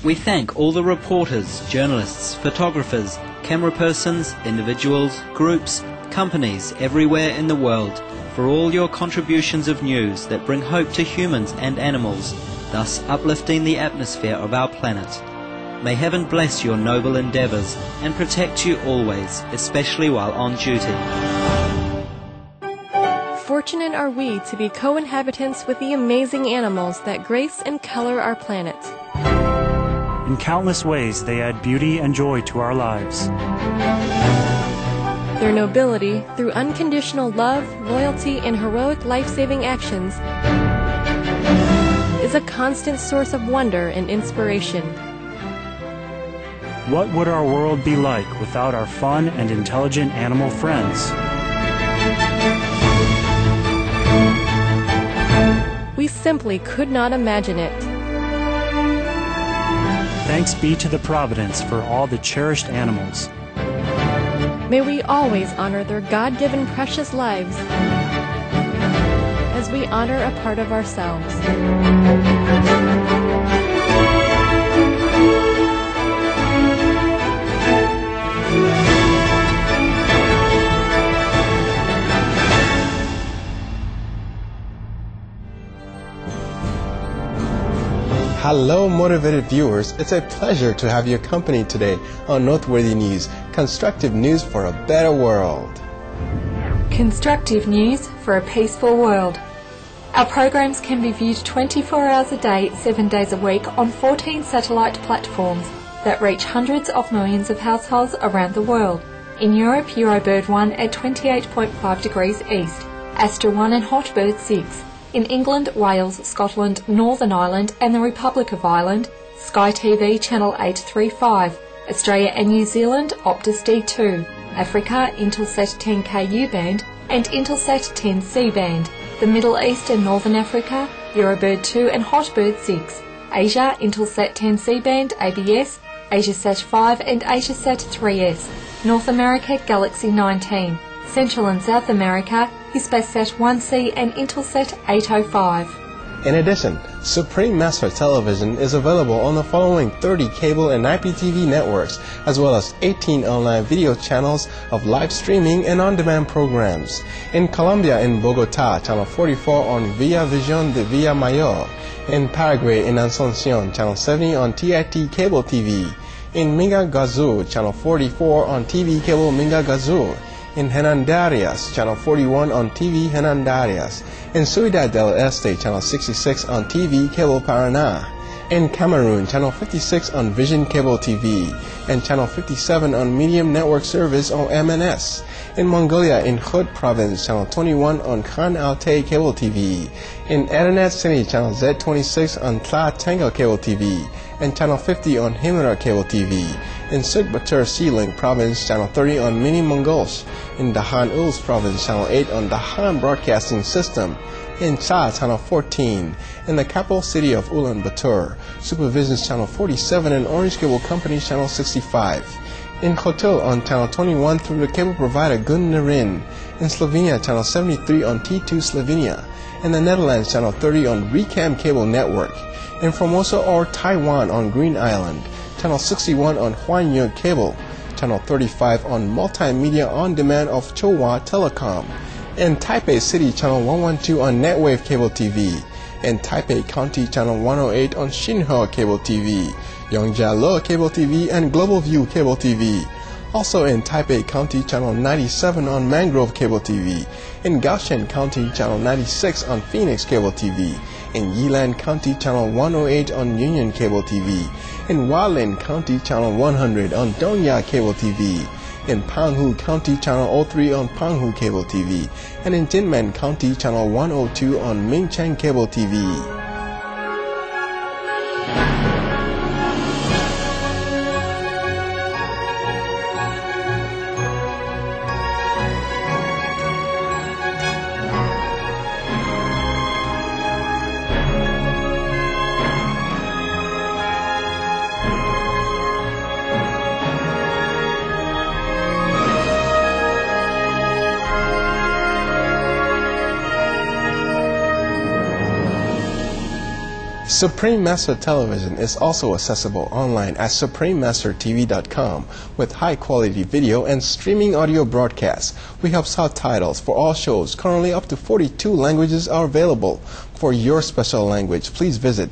We thank all the reporters, journalists, photographers, camera persons, individuals, groups, companies everywhere in the world for all your contributions of news that bring hope to humans and animals, thus uplifting the atmosphere of our planet. May heaven bless your noble endeavours and protect you always, especially while on duty. Fortunate are we to be co-inhabitants with the amazing animals that grace and color our planet. In countless ways, they add beauty and joy to our lives. Their nobility, through unconditional love, loyalty, and heroic life-saving actions, is a constant source of wonder and inspiration. What would our world be like without our fun and intelligent animal friends? We simply could not imagine it. Thanks be to the Providence for all the cherished animals. May we always honor their God-given precious lives as we honor a part of ourselves. Hello, motivated viewers. It's a pleasure to have your company today on Noteworthy News, constructive news for a better world. Constructive news for a peaceful world. Our programs can be viewed 24 hours a day, 7 days a week on 14 satellite platforms that reach hundreds of millions of households around the world. In Europe, Eurobird 1 at 28.5 degrees east, Astra 1 and Hotbird 6. In England, Wales, Scotland, Northern Ireland and the Republic of Ireland, Sky TV Channel 835, Australia and New Zealand, Optus D2, Africa, Intelsat 10K U-band and Intelsat 10C band, the Middle East and Northern Africa, Eurobird 2 and Hotbird 6, Asia, Intelsat 10C band, ABS, Asiasat 5 and Asiasat 3S, North America, Galaxy 19, Central and South America, Hispasat 1C and Intelsat 805. In addition, Supreme Master Television is available on the following 30 cable and IPTV networks, as well as 18 online video channels of live streaming and on-demand programs. In Colombia, in Bogota, channel 44 on Via Visión de Villa Mayor. In Paraguay, in Asunción, channel 70 on TIT Cable TV. In Minga Gazoo, channel 44 on TV Cable Minga Gazoo. In Hernandarias, channel 41 on TV Hernandarias. In Ciudad del Este, channel 66 on TV Cable Paraná. In Cameroon, channel 56 on Vision Cable TV. And channel 57 on Medium Network Service or MNS. In Mongolia, in Khud Province, channel 21 on Khan Altay Cable TV. In Erenet City, channel Z26 on Tla Tango Cable TV. And channel 50 on Himera Cable TV. In Sukbatur Sealing Province, channel 30 on Mini Mongols. In Dahan Uls Province, channel 8 on Dahan Broadcasting System. In Cha, channel 14. In the capital city of Ulaanbaatar, Supervisions channel 47 and Orange Cable Company channel 65. In Kotel on channel 21 through the cable provider Gunnerin. In Slovenia, channel 73 on T2 Slovenia. In the Netherlands, channel 30 on Recam Cable Network. In Formosa or Taiwan on Green Island, channel 61 on Huanyuan Cable, channel 35 on Multimedia On Demand of Chowa Telecom. In Taipei City, channel 112 on Netwave Cable TV. In Taipei County, channel 108 on Xinhua Cable TV, Yongjialo Cable TV, and Global View Cable TV. Also in Taipei County, channel 97 on Mangrove Cable TV. In Gaoshan County, channel 96 on Phoenix Cable TV. In Yilan County, channel 108 on Union Cable TV. In Hualien County, channel 100 on Donya Cable TV. In Panghu County, channel 03 on Panghu Cable TV. And in Jinmen County, channel 102 on Mingcheng Cable TV. Supreme Master Television is also accessible online at suprememastertv.com with high-quality video and streaming audio broadcasts. We have subtitles for all shows. Currently, up to 42 languages are available. For your special language, please visit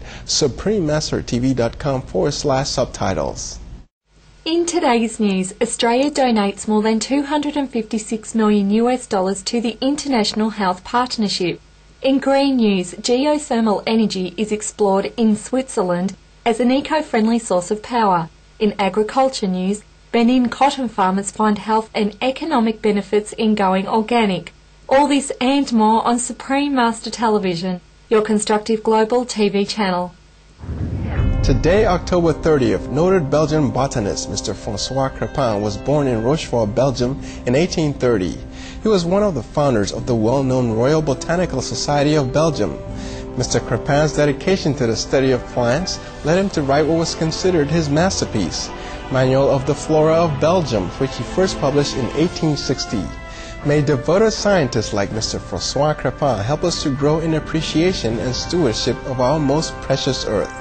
suprememastertv.com/subtitles. In today's news, Australia donates more than $256 million to the International Health Partnership. In green news, geothermal energy is explored in Switzerland as an eco-friendly source of power. In agriculture news, Benin cotton farmers find health and economic benefits in going organic. All this and more on Supreme Master Television, your constructive global TV channel. Today, October 30th, noted Belgian botanist Mr. François Crépin was born in Rochefort, Belgium in 1830. He was one of the founders of the well-known Royal Botanical Society of Belgium. Mr. Crépin's dedication to the study of plants led him to write what was considered his masterpiece, Manual of the Flora of Belgium, which he first published in 1860. May devoted scientists like Mr. François Crépin help us to grow in appreciation and stewardship of our most precious earth.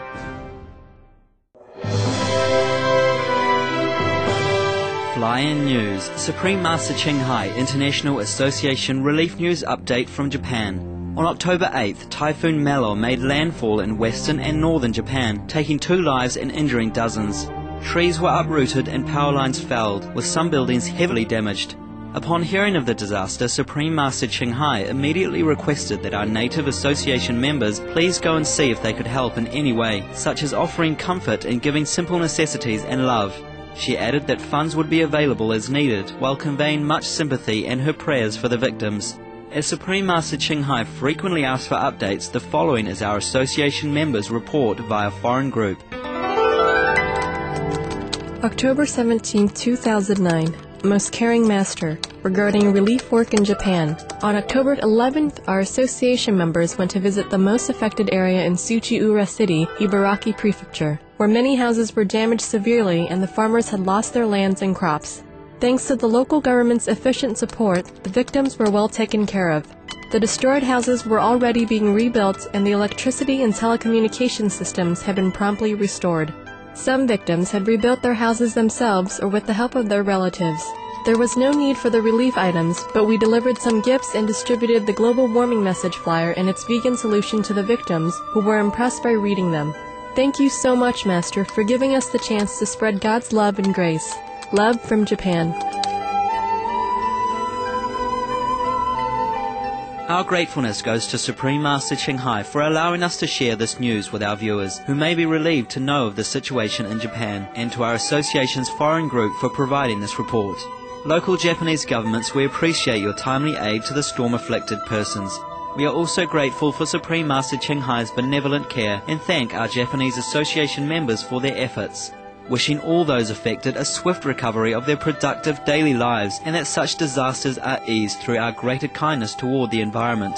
Fly-in news, Supreme Master Ching Hai International Association Relief News Update from Japan. On October 8th, Typhoon Melo made landfall in western and northern Japan, taking 2 lives and injuring dozens. Trees were uprooted and power lines felled, with some buildings heavily damaged. Upon hearing of the disaster, Supreme Master Ching Hai immediately requested that our native association members please go and see if they could help in any way, such as offering comfort and giving simple necessities and love. She added that funds would be available as needed, while conveying much sympathy and her prayers for the victims. As Supreme Master Ching Hai frequently asks for updates, the following is our association members' report via foreign group. October 17, 2009. Most Caring Master, regarding relief work in Japan. On October 11th, our association members went to visit the most affected area in Tsuchiura City, Ibaraki Prefecture, where many houses were damaged severely and the farmers had lost their lands and crops. Thanks to the local government's efficient support, the victims were well taken care of. The destroyed houses were already being rebuilt and the electricity and telecommunication systems had been promptly restored. Some victims had rebuilt their houses themselves or with the help of their relatives. There was no need for the relief items, but we delivered some gifts and distributed the global warming message flyer and its vegan solution to the victims, who were impressed by reading them. Thank you so much, Master, for giving us the chance to spread God's love and grace. Love from Japan. Our gratefulness goes to Supreme Master Ching Hai for allowing us to share this news with our viewers, who may be relieved to know of the situation in Japan, and to our association's foreign group for providing this report. Local Japanese governments, we appreciate your timely aid to the storm-afflicted persons. We are also grateful for Supreme Master Ching Hai's benevolent care and thank our Japanese association members for their efforts. Wishing all those affected a swift recovery of their productive daily lives and that such disasters are eased through our greater kindness toward the environment.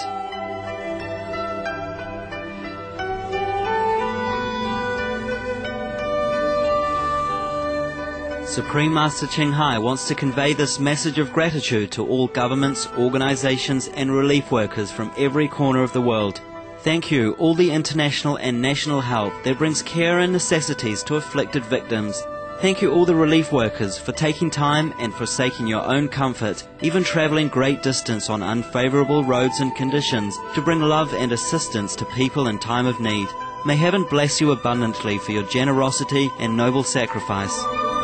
Supreme Master Ching Hai wants to convey this message of gratitude to all governments, organizations and relief workers from every corner of the world. Thank you, all the international and national help that brings care and necessities to afflicted victims. Thank you, all the relief workers, for taking time and forsaking your own comfort, even traveling great distance on unfavorable roads and conditions, to bring love and assistance to people in time of need. May heaven bless you abundantly for your generosity and noble sacrifice.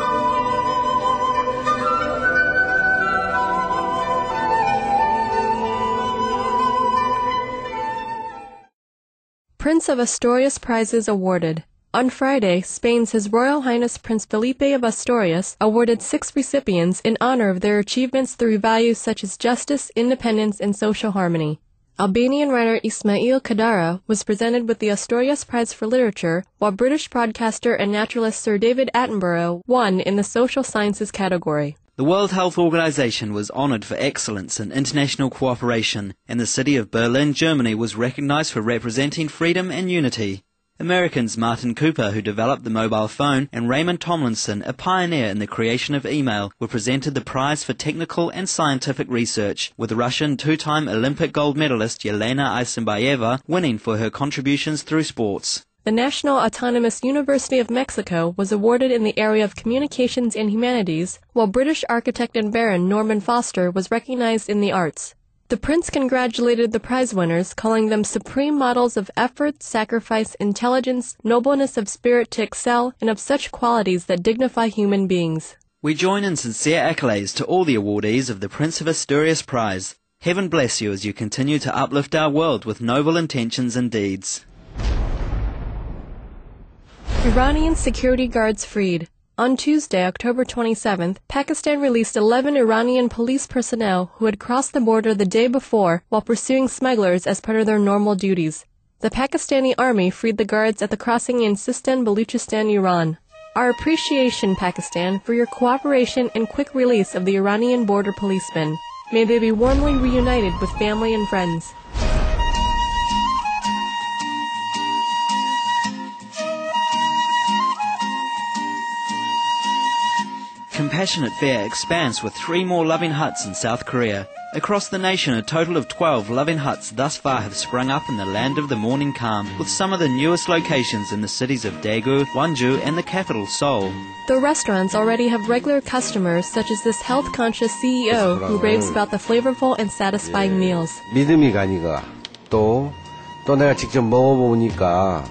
Prince of Asturias Prizes awarded. On Friday, Spain's His Royal Highness Prince Felipe of Asturias awarded 6 recipients in honor of their achievements through values such as justice, independence, and social harmony. Albanian writer Ismail Kadara was presented with the Asturias Prize for Literature, while British broadcaster and naturalist Sir David Attenborough won in the social sciences category. The World Health Organization was honored for excellence in international cooperation, and the city of Berlin, Germany was recognized for representing freedom and unity. Americans Martin Cooper, who developed the mobile phone, and Raymond Tomlinson, a pioneer in the creation of email, were presented the prize for technical and scientific research, with Russian two-time Olympic gold medalist Yelena Isinbayeva winning for her contributions through sports. The National Autonomous University of Mexico was awarded in the area of communications and humanities, while British architect and baron Norman Foster was recognized in the arts. The prince congratulated the prize winners, calling them supreme models of effort, sacrifice, intelligence, nobleness of spirit to excel, and of such qualities that dignify human beings. We join in sincere accolades to all the awardees of the Prince of Asturias Prize. Heaven bless you as you continue to uplift our world with noble intentions and deeds. Iranian security guards freed. On Tuesday, October 27th, Pakistan released 11 Iranian police personnel who had crossed the border the day before while pursuing smugglers as part of their normal duties. The Pakistani army freed the guards at the crossing in Sistan, Baluchistan, Iran. Our appreciation, Pakistan, for your cooperation and quick release of the Iranian border policemen. May they be warmly reunited with family and friends. Compassionate Fair expands with 3 more Loving Huts in South Korea. Across the nation, a total of 12 Loving Huts thus far have sprung up in the land of the morning calm, with some of the newest locations in the cities of Daegu, Gwangju and the capital Seoul. The restaurants already have regular customers such as this health-conscious CEO who raves about the flavorful and satisfying meals. 믿음이 가니까 또 내가 직접 먹어보니까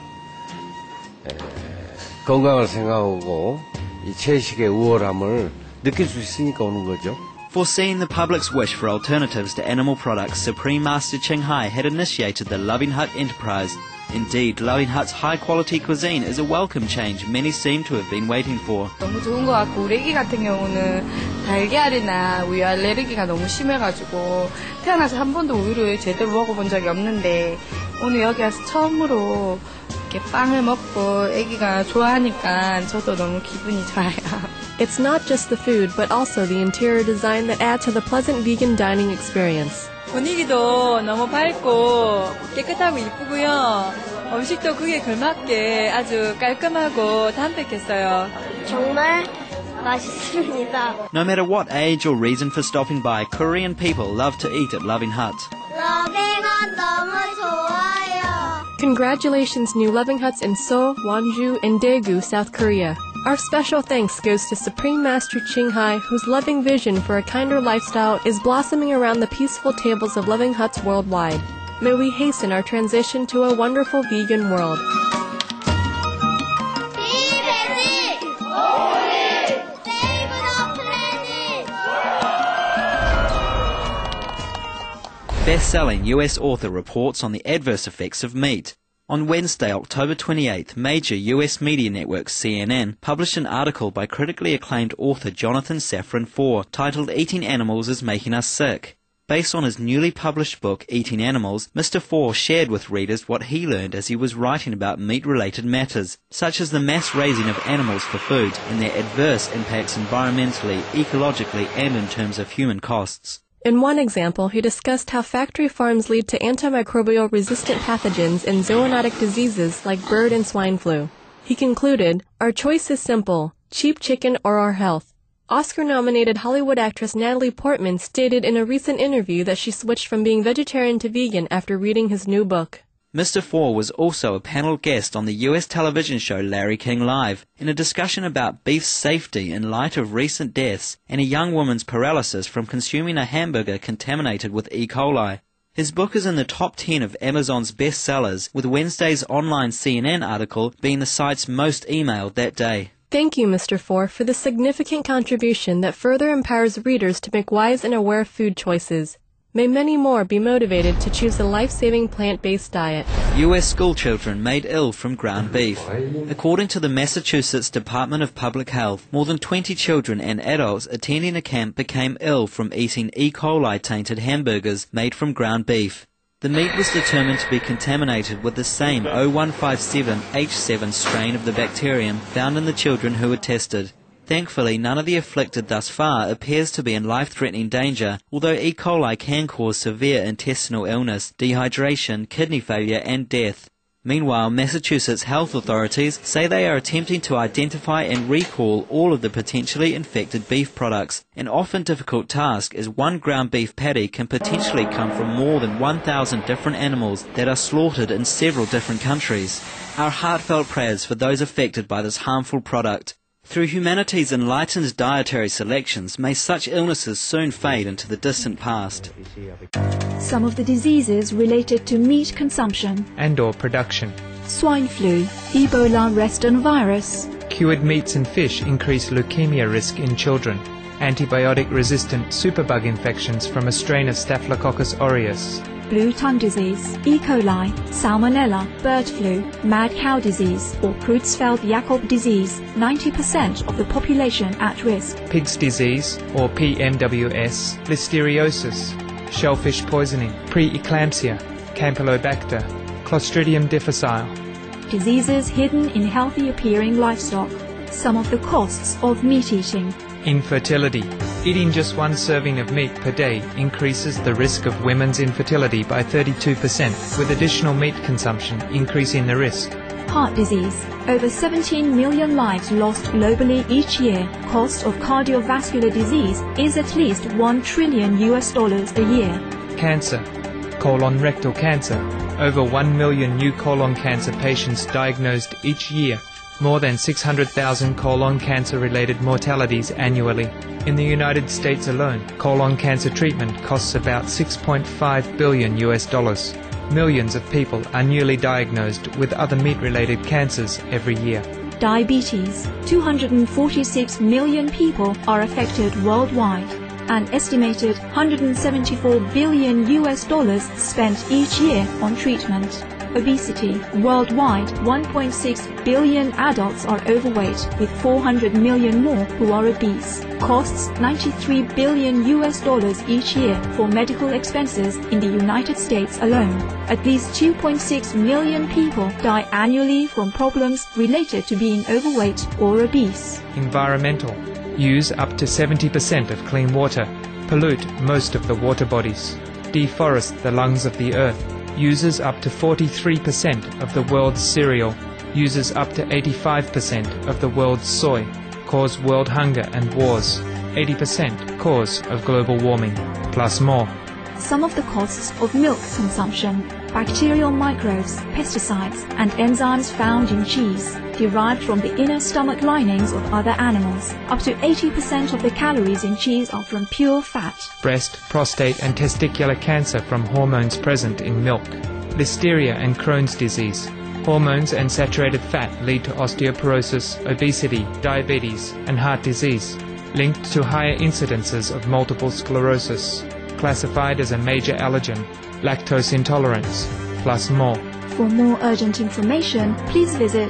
건강을 생각하고 이 채식의 우월함을 느낄 수 있으니까 오는 거죠. Foreseeing the public's wish for alternatives to animal products, Supreme Master Ching Hai had initiated the Loving Hut enterprise. Indeed, Loving Hut's high-quality cuisine is a welcome change many seem to have been waiting for. 너무 좋은 것 같고 우리 애기 같은 경우는 달걀이나 우유 알레르기가 너무 심해가지고 태어나서 한 번도 우유를 제대로 먹어본 적이 없는데 오늘 여기 와서 처음으로 이렇게 빵을 먹고 애기가 좋아하니까 저도 너무 기분이 좋아요. It's not just the food, but also the interior design that add to the pleasant vegan dining experience. 분위기도 너무 밝고 깨끗하고 이쁘고요. 음식도 그게 걸맞게 아주 깔끔하고 담백했어요. 정말 맛있습니다. No matter what age or reason for stopping by, Korean people love to eat at Loving Hut. 러빙 핫 너무 좋아요. Congratulations, new Loving Huts in Seoul, Gwangju, and Daegu, South Korea. Our special thanks goes to Supreme Master Ching Hai, whose loving vision for a kinder lifestyle is blossoming around the peaceful tables of Loving Huts worldwide. May we hasten our transition to a wonderful vegan world. Best-selling US author reports on the adverse effects of meat. On Wednesday, October 28th, major US media network CNN published an article by critically acclaimed author Jonathan Safran Foer titled Eating Animals is Making Us Sick. Based on his newly published book, Eating Animals, Mr. Foer shared with readers what he learned as he was writing about meat-related matters, such as the mass raising of animals for food and their adverse impacts environmentally, ecologically, and in terms of human costs. In one example, he discussed how factory farms lead to antimicrobial resistant pathogens and zoonotic diseases like bird and swine flu. He concluded, "Our choice is simple, cheap chicken or our health." Oscar-nominated Hollywood actress Natalie Portman stated in a recent interview that she switched from being vegetarian to vegan after reading his new book. Mr. Foer was also a panel guest on the US television show Larry King Live in a discussion about beef safety in light of recent deaths and a young woman's paralysis from consuming a hamburger contaminated with E. coli. His book is in the top 10 of Amazon's bestsellers, with Wednesday's online CNN article being the site's most emailed that day. Thank you, Mr. Foer, for this significant contribution that further empowers readers to make wise and aware food choices. May many more be motivated to choose a life-saving plant-based diet. U.S. schoolchildren made ill from ground beef. According to the Massachusetts Department of Public Health, more than 20 children and adults attending a camp became ill from eating E. coli-tainted hamburgers made from ground beef. The meat was determined to be contaminated with the same O157H7 strain of the bacterium found in the children who were tested. Thankfully, none of the afflicted thus far appears to be in life-threatening danger, although E. coli can cause severe intestinal illness, dehydration, kidney failure and death. Meanwhile, Massachusetts health authorities say they are attempting to identify and recall all of the potentially infected beef products. An often difficult task, as one ground beef patty can potentially come from more than 1,000 different animals that are slaughtered in several different countries. Our heartfelt prayers for those affected by this harmful product. Through humanity's enlightened dietary selections, may such illnesses soon fade into the distant past. Some of the diseases related to meat consumption and/or production. Swine flu, Ebola Western virus. Cured meats and fish increase leukemia risk in children. Antibiotic-resistant superbug infections from a strain of Staphylococcus aureus. Blue tongue disease, E. coli, Salmonella, bird flu, mad cow disease, or Creutzfeldt-Jakob disease, 90% of the population at risk. Pig's disease, or PMWS, listeriosis, shellfish poisoning, preeclampsia, Campylobacter, Clostridium difficile. Diseases hidden in healthy-appearing livestock. Some of the costs of meat eating. Infertility. Eating just one serving of meat per day increases the risk of women's infertility by 32%, with additional meat consumption increasing the risk. Heart disease. Over 17 million lives lost globally each year. Cost of cardiovascular disease is at least $1 trillion a year. Cancer. Colon rectal cancer. Over 1 million new colon cancer patients diagnosed each year. More than 600,000 colon cancer-related mortalities annually. In the United States alone, colon cancer treatment costs about $6.5 billion. Millions of people are newly diagnosed with other meat-related cancers every year. Diabetes. 246 million people are affected worldwide. An estimated $174 billion spent each year on treatment. Obesity. Worldwide, 1.6 billion adults are overweight, with 400 million more who are obese. Costs $93 billion each year for medical expenses in the United States alone. At least 2.6 million people die annually from problems related to being overweight or obese. Environmental. Use up to 70% of clean water. Pollute most of the water bodies. Deforest the lungs of the earth. Uses up to 43% of the world's cereal, uses up to 85% of the world's soy, cause world hunger and wars, 80% cause of global warming, plus more. Some of the costs of milk consumption. Bacterial microbes, pesticides, and enzymes found in cheese, derived from the inner stomach linings of other animals. Up to 80% of the calories in cheese are from pure fat. Breast, prostate, and testicular cancer from hormones present in milk. Listeria and Crohn's disease. Hormones and saturated fat lead to osteoporosis, obesity, diabetes, and heart disease, linked to higher incidences of multiple sclerosis. Classified as a major allergen. Lactose intolerance, plus more. For more urgent information, please visit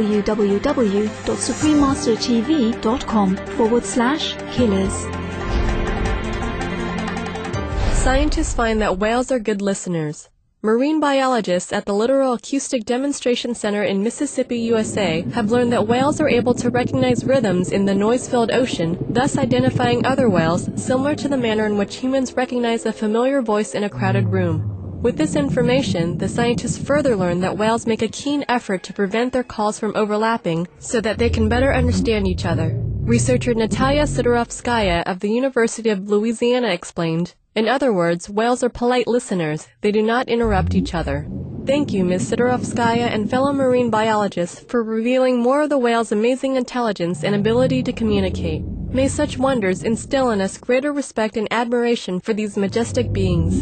www.suprememastertv.com/killers. Scientists find that whales are good listeners. Marine biologists at the Littoral Acoustic Demonstration Center in Mississippi, USA, have learned that whales are able to recognize rhythms in the noise-filled ocean, thus identifying other whales, similar to the manner in which humans recognize a familiar voice in a crowded room. With this information, the scientists further learned that whales make a keen effort to prevent their calls from overlapping so that they can better understand each other. Researcher Natalia Sidorovskaya of the University of Louisiana explained, "In other words, whales are polite listeners. They do not interrupt each other." Thank you, Ms. Sidorovskaya and fellow marine biologists, for revealing more of the whale's amazing intelligence and ability to communicate. May such wonders instill in us greater respect and admiration for these majestic beings.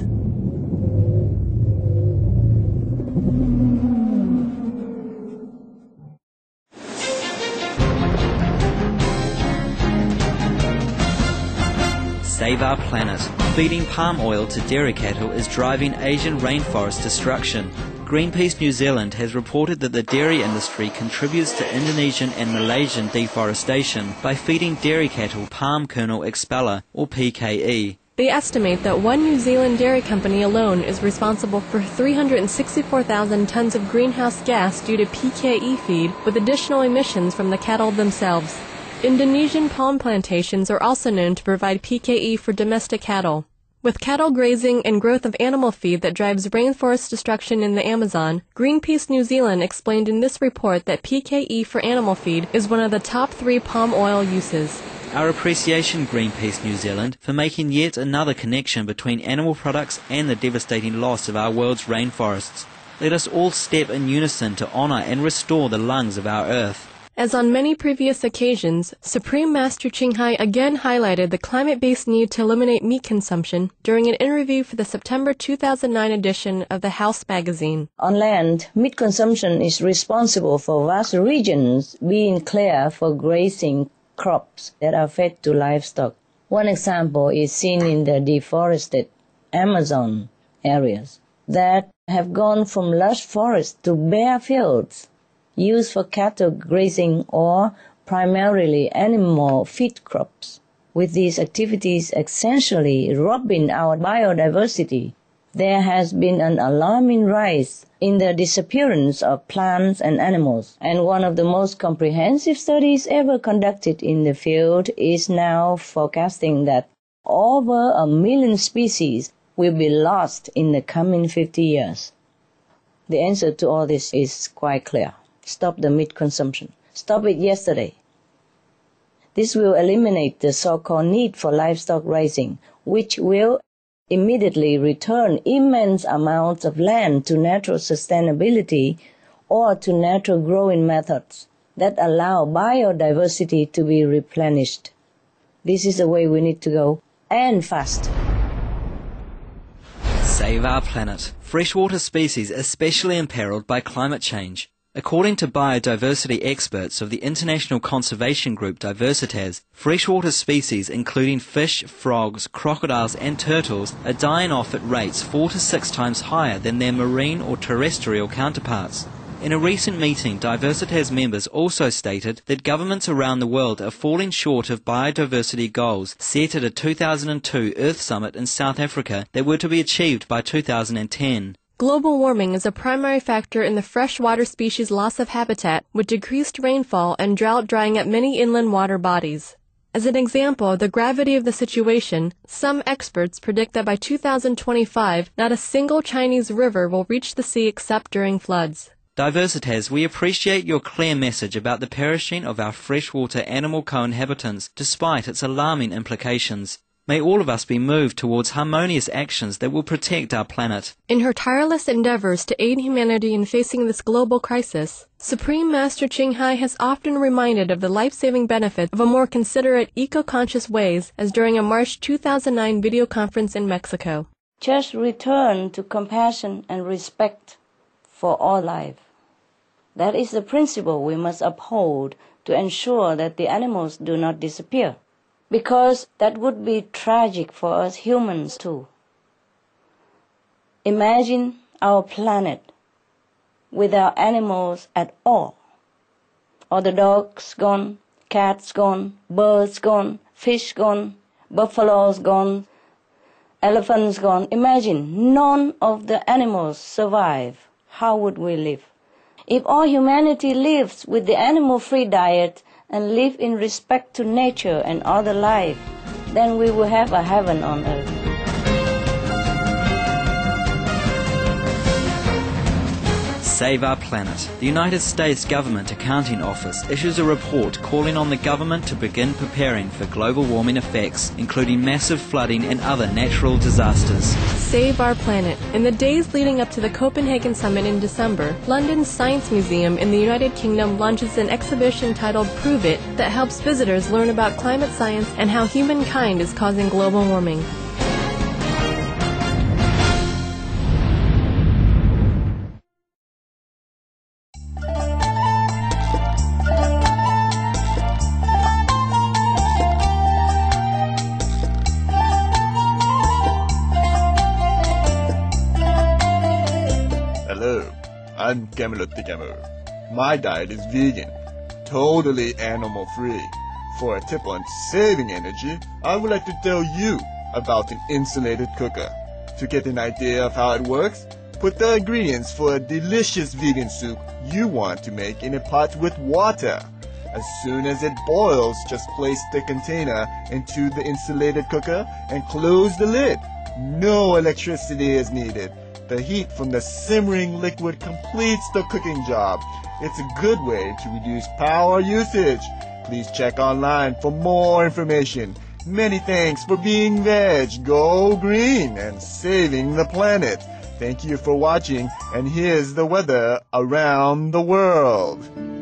Save our planet. Feeding palm oil to dairy cattle is driving Asian rainforest destruction. Greenpeace New Zealand has reported that the dairy industry contributes to Indonesian and Malaysian deforestation by feeding dairy cattle palm kernel expeller, or PKE. They estimate that one New Zealand dairy company alone is responsible for 364,000 tons of greenhouse gas due to PKE feed, with additional emissions from the cattle themselves. Indonesian palm plantations are also known to provide PKE for domestic cattle. With cattle grazing and growth of animal feed that drives rainforest destruction in the Amazon, Greenpeace New Zealand explained in this report that PKE for animal feed is one of the top 3 palm oil uses. Our appreciation, Greenpeace New Zealand, for making yet another connection between animal products and the devastating loss of our world's rainforests. Let us all step in unison to honour and restore the lungs of our earth. As on many previous occasions, Supreme Master Ching Hai again highlighted the climate-based need to eliminate meat consumption during an interview for the September 2009 edition of the House magazine. On land, meat consumption is responsible for vast regions being cleared for grazing crops that are fed to livestock. One example is seen in the deforested Amazon areas that have gone from lush forests to bare fields, used for cattle grazing or primarily animal feed crops. With these activities essentially robbing our biodiversity, there has been an alarming rise in the disappearance of plants and animals, and one of the most comprehensive studies ever conducted in the field is now forecasting that over 1 million species will be lost in the coming 50 years. The answer to all this is quite clear. Stop the meat consumption. Stop it yesterday. This will eliminate the so-called need for livestock raising, which will immediately return immense amounts of land to natural sustainability or to natural growing methods that allow biodiversity to be replenished. This is the way we need to go, and fast. Save our planet. Freshwater species especially imperiled by climate change. According to biodiversity experts of the international conservation group Diversitas, freshwater species including fish, frogs, crocodiles and turtles are dying off at rates 4 to 6 times higher than their marine or terrestrial counterparts. In a recent meeting, Diversitas members also stated that governments around the world are falling short of biodiversity goals set at a 2002 Earth Summit in South Africa that were to be achieved by 2010. Global warming is a primary factor in the freshwater species' loss of habitat, with decreased rainfall and drought drying up many inland water bodies. As an example of the gravity of the situation, some experts predict that by 2025, not a single Chinese river will reach the sea except during floods. Diversitas, we appreciate your clear message about the perishing of our freshwater animal co-inhabitants despite its alarming implications. May all of us be moved towards harmonious actions that will protect our planet. In her tireless endeavors to aid humanity in facing this global crisis, Supreme Master Ching Hai has often reminded of the life-saving benefits of a more considerate, eco-conscious ways, as during a March 2009 video conference in Mexico. Just return to compassion and respect for all life. That is the principle we must uphold to ensure that the animals do not disappear, because that would be tragic for us humans too. Imagine our planet without animals at all. All the dogs gone, cats gone, birds gone, fish gone, buffaloes gone, elephants gone. Imagine none of the animals survive. How would we live? If all humanity lives with the animal-free diet and live in respect to nature and other life, then we will have a heaven on earth. Save our planet. The United States Government Accounting Office issues a report calling on the government to begin preparing for global warming effects, including massive flooding and other natural disasters. Save our planet. In the days leading up to the Copenhagen Summit in December, London's Science Museum in the United Kingdom launches an exhibition titled Prove It that helps visitors learn about climate science and how humankind is causing global warming. I'm Camelot the Camel. My diet is vegan, totally animal-free. For a tip on saving energy, I would like to tell you about an insulated cooker. To get an idea of how it works, put the ingredients for a delicious vegan soup you want to make in a pot with water. As soon as it boils, just place the container into the insulated cooker and close the lid. No electricity is needed. The heat from the simmering liquid completes the cooking job. It's a good way to reduce power usage. Please check online for more information. Many thanks for being veg, go green, and saving the planet. Thank you for watching, and here's the weather around the world.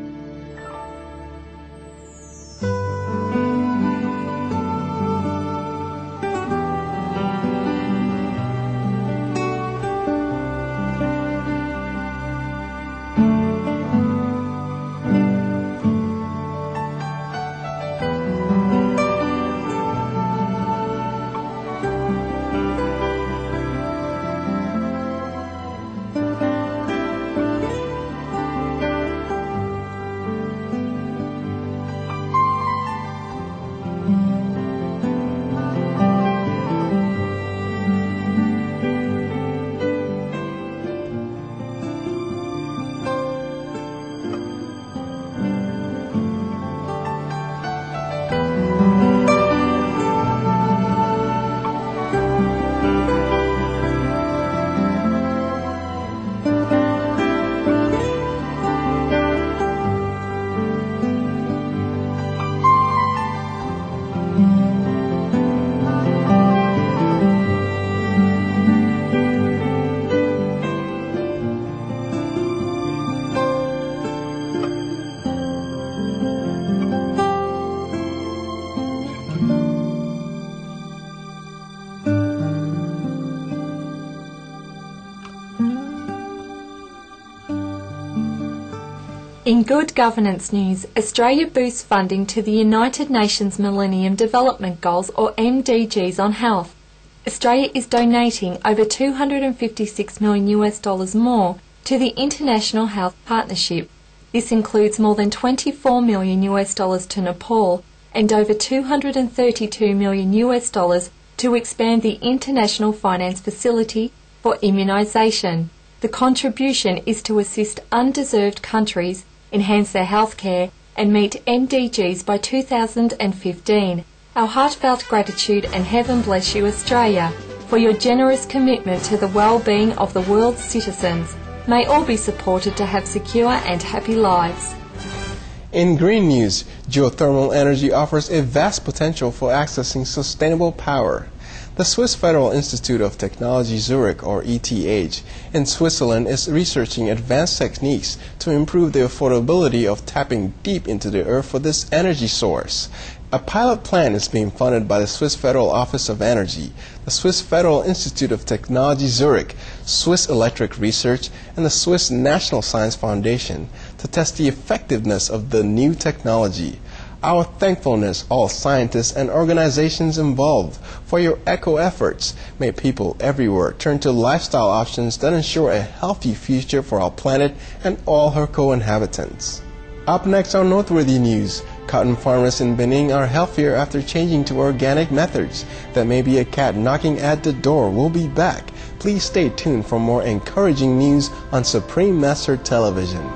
In good governance news, Australia boosts funding to the United Nations Millennium Development Goals or MDGs on health. Australia is donating over $256 million more to the International Health Partnership. This includes more than $24 million to Nepal and over $232 million to expand the International Finance Facility for immunisation. The contribution is to assist undeserved countries enhance their healthcare and meet MDGs by 2015. Our heartfelt gratitude and heaven bless you, Australia, for your generous commitment to the well-being of the world's citizens. May all be supported to have secure and happy lives. In green news, geothermal energy offers a vast potential for accessing sustainable power. The Swiss Federal Institute of Technology Zurich, or ETH, in Switzerland is researching advanced techniques to improve the affordability of tapping deep into the earth for this energy source. A pilot plan is being funded by the Swiss Federal Office of Energy, the Swiss Federal Institute of Technology Zurich, Swiss Electric Research, and the Swiss National Science Foundation to test the effectiveness of the new technology. Our thankfulness, all scientists and organizations involved, for your eco efforts. May people everywhere turn to lifestyle options that ensure a healthy future for our planet and all her co-inhabitants. Up next on Noteworthy News, cotton farmers in Benin are healthier after changing to organic methods. That may be a cat knocking at the door. We'll be back. Please stay tuned for more encouraging news on Supreme Master Television.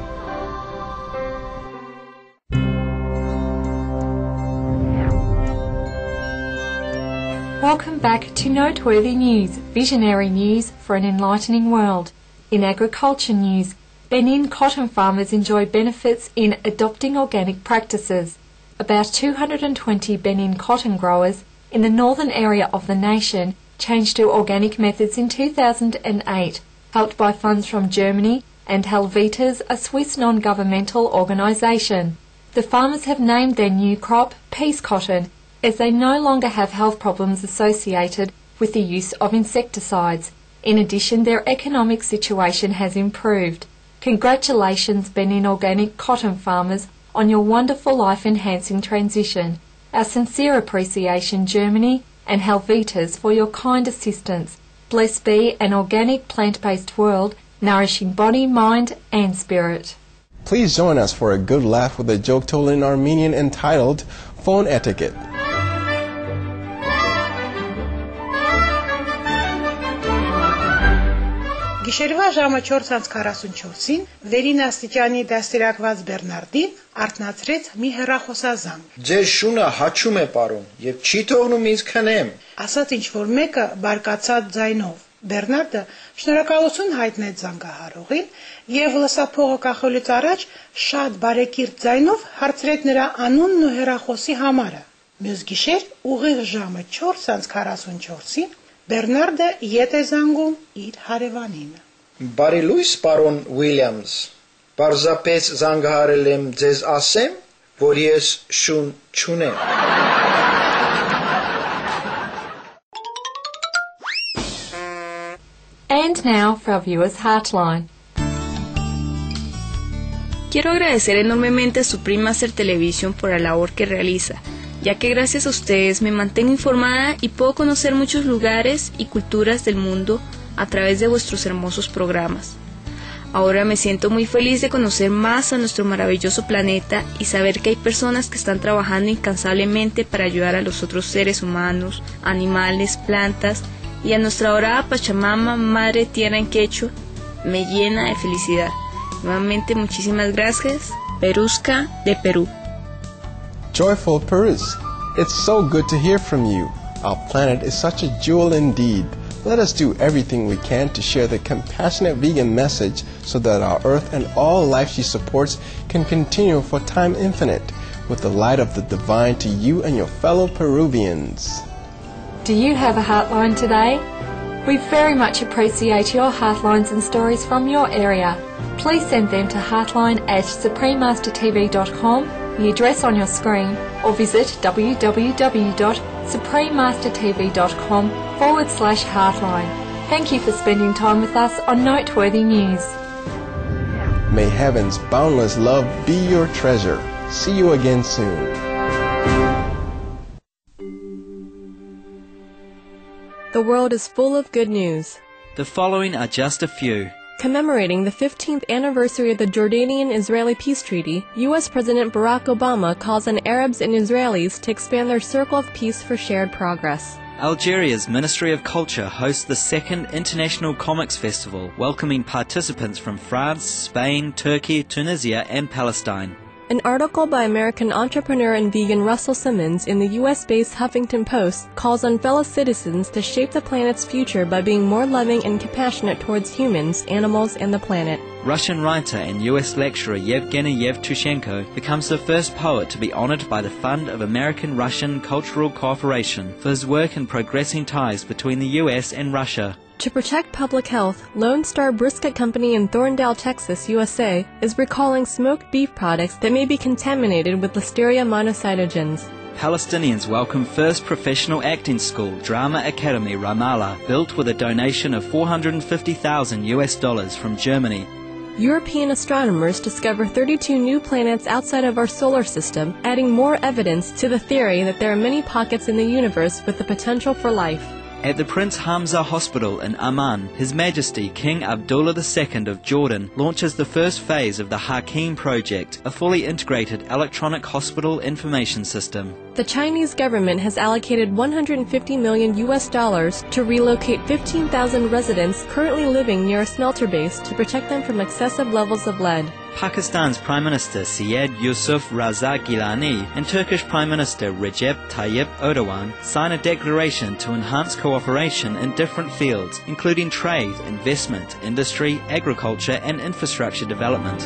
Welcome back to Noteworthy News, visionary news for an enlightening world. In agriculture news, Benin cotton farmers enjoy benefits in adopting organic practices. About 220 Benin cotton growers in the northern area of the nation changed to organic methods in 2008, helped by funds from Germany and Helvetas, a Swiss non-governmental organisation. The farmers have named their new crop Peace Cotton, as they no longer have health problems associated with the use of insecticides. In addition, their economic situation has improved. Congratulations, Benin organic cotton farmers, on your wonderful life-enhancing transition. Our sincere appreciation, Germany and Helvetas, for your kind assistance. Blessed be an organic plant-based world, nourishing body, mind and spirit. Please join us for a good laugh with a joke told in Armenian entitled Phone Etiquette. Գիշերվա ժամը 4:44-ին վերին աստիճանի դաստիարակված Բեռնարդին արթնացրեց մի հեռախոսազանգ։ Ձեր շունը հաչում է, պարոն, եւ չի թողնում ինձ քնեմ։ Ասաց ինչ-որ մեկը բարկացած ձայնով։ Բեռնարդը շնորհակալություն հայտնեց զանգահարողին եւ լսափողը կախելուց առաջ շատ բարեկիրթ ձայնով հարցրեց նրա անունն ու հեռախոսի համարը։ Մյուս գիշեր ուղիղ ժամը 4:44-ին Բեռնարդը ետ է զանգում իր հարևանին։ Բարի լույս, պարոն Ուիլյամս։ Պարզապես զանգահարել եմ ձեզ ասեմ, որ ես շուն չունեմ։ And now for our viewers' Heartline. Quiero agradecer enormemente a Supreme Master Television por la labor que realiza, ya que gracias a ustedes me mantengo informada y puedo conocer muchos lugares y culturas del mundo a través de vuestros hermosos programas. Ahora me siento muy feliz de conocer más a nuestro maravilloso planeta y saber que hay personas que están trabajando incansablemente para ayudar a los otros seres humanos, animales, plantas y a nuestra adorada Pachamama, Madre Tierra en quechua, me llena de felicidad. Nuevamente muchísimas gracias. Perusca de Perú. Joyful Perus, it's so good to hear from you. Our planet is such a jewel indeed. Let us do everything we can to share the compassionate vegan message so that our Earth and all life she supports can continue for time infinite with the light of the divine to you and your fellow Peruvians. Do you have a heartline today? We very much appreciate your heartlines and stories from your area. Please send them to heartline@suprememastertv.com, the address on your screen, or visit www.suprememastertv.com/heartline. Thank you for spending time with us on Noteworthy News. May heaven's boundless love be your treasure. See you again soon. The world is full of good news. The following are just a few. Commemorating the 15th anniversary of the Jordanian-Israeli peace treaty, U.S. President Barack Obama calls on Arabs and Israelis to expand their circle of peace for shared progress. Algeria's Ministry of Culture hosts the second International Comics Festival, welcoming participants from France, Spain, Turkey, Tunisia and Palestine. An article by American entrepreneur and vegan Russell Simmons in the U.S.-based Huffington Post calls on fellow citizens to shape the planet's future by being more loving and compassionate towards humans, animals, and the planet. Russian writer and U.S. lecturer Yevgeny Yevtushenko becomes the first poet to be honored by the Fund of American-Russian Cultural Cooperation for his work in progressing ties between the U.S. and Russia. To protect public health, Lone Star Brisket Company in Thorndale, Texas, USA, is recalling smoked beef products that may be contaminated with Listeria monocytogenes. Palestinians welcome first professional acting school, Drama Academy Ramallah, built with a donation of $450,000 from Germany. European astronomers discover 32 new planets outside of our solar system, adding more evidence to the theory that there are many pockets in the universe with the potential for life. At the Prince Hamza Hospital in Amman, His Majesty King Abdullah II of Jordan launches the first phase of the Hakim project, a fully integrated electronic hospital information system. The Chinese government has allocated $150 million to relocate 15,000 residents currently living near a smelter base to protect them from excessive levels of lead. Pakistan's Prime Minister Syed Yusuf Raza Gilani and Turkish Prime Minister Recep Tayyip Erdogan sign a declaration to enhance cooperation in different fields, including trade, investment, industry, agriculture and infrastructure development.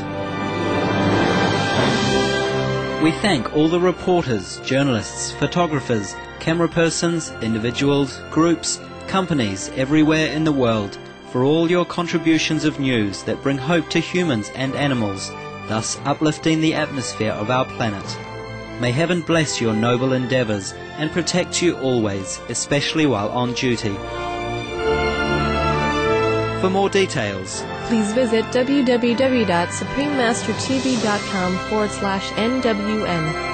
We thank all the reporters, journalists, photographers, camera persons, individuals, groups, companies everywhere in the world for all your contributions of news that bring hope to humans and animals, thus uplifting the atmosphere of our planet. May heaven bless your noble endeavors and protect you always, especially while on duty. For more details, please visit www.suprememastertv.com/NWN.